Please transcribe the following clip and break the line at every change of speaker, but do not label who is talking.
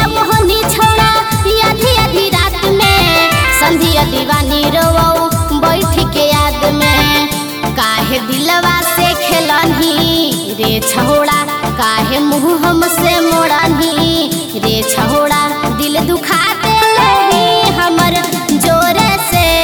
मोहनी छोड़ा आधी आधी रात में संधिया दीवानी रोवो बैठ के याद में काहे दिलवा से खेलनी रे छोड़ा काहे मुँह हमसे मोड़नी रे छोड़ा दिल दुखा देलही हमर जोरे से